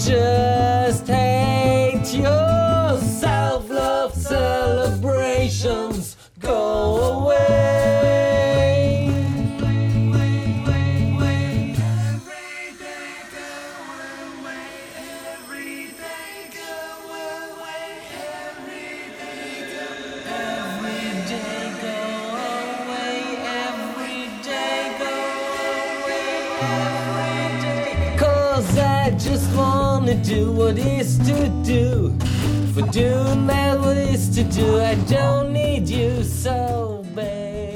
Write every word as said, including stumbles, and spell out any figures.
just hate your self-love celebrations. Go away. Cause I just wanna do what is to do. For doing that what is to do, I don't need you so bad.